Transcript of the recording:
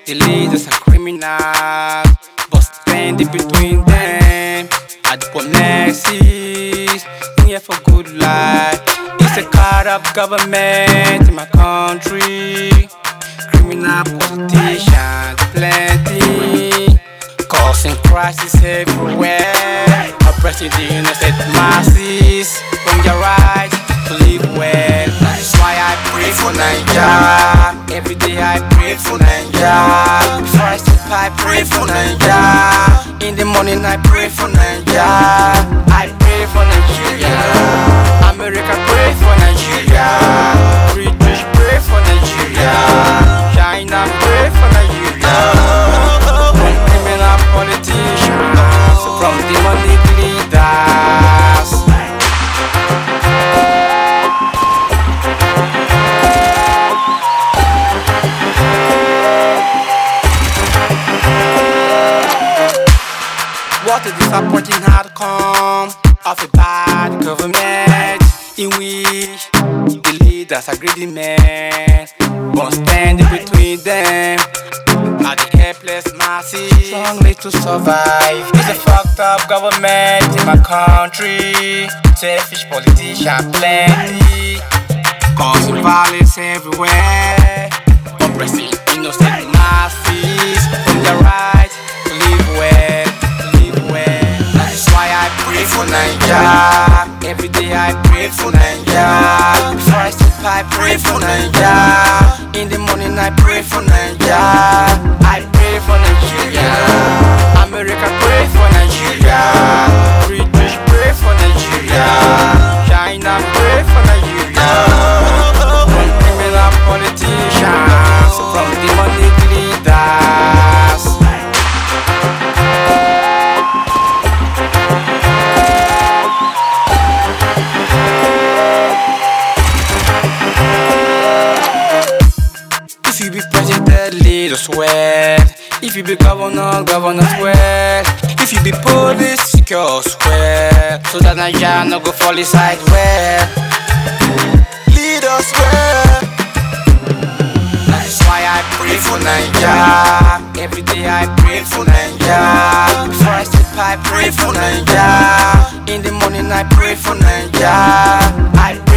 The leaders are criminals, but standing between them are the policies. In here for good life. It's a corrupt government in my country. Criminal politicians plenty, causing crisis everywhere, oppressing the innocent masses from your right to live well. That's why I pray for Naija. Every day I pray for Naija. Before I sleep I pray for Naija. In the morning I pray for Naija. I pray for Nigeria. America pray for Nigeria. British pray for Nigeria. China pray for Nigeria. From criminal politicians, from demonic leaders. What a disappointing outcome of a bad government in which the leaders are greedy men, but standing between them are the helpless masses struggling to survive. It's a fucked up government in my country. Selfish politicians plenty, causing violence everywhere, oppressing innocent masses from their right to live well. That's why I pray for Naija. Every day I pray for Naija. Before I sleep I pray for Naija. In the morning I pray for Naija. I pray for Nigeria. America pray for Nigeria. British pray for Nigeria. China pray for Nigeria. From criminal politicians, from demonic leaders. If you be president, lead us well. If you be governor, governor well. If you be police, secure us well. So that Naija no go fall inside well. Lead us well. That's why I pray for Naija. Every day I pray for Naija. Before I sleep I pray for Naija. In the morning I pray for Naija. I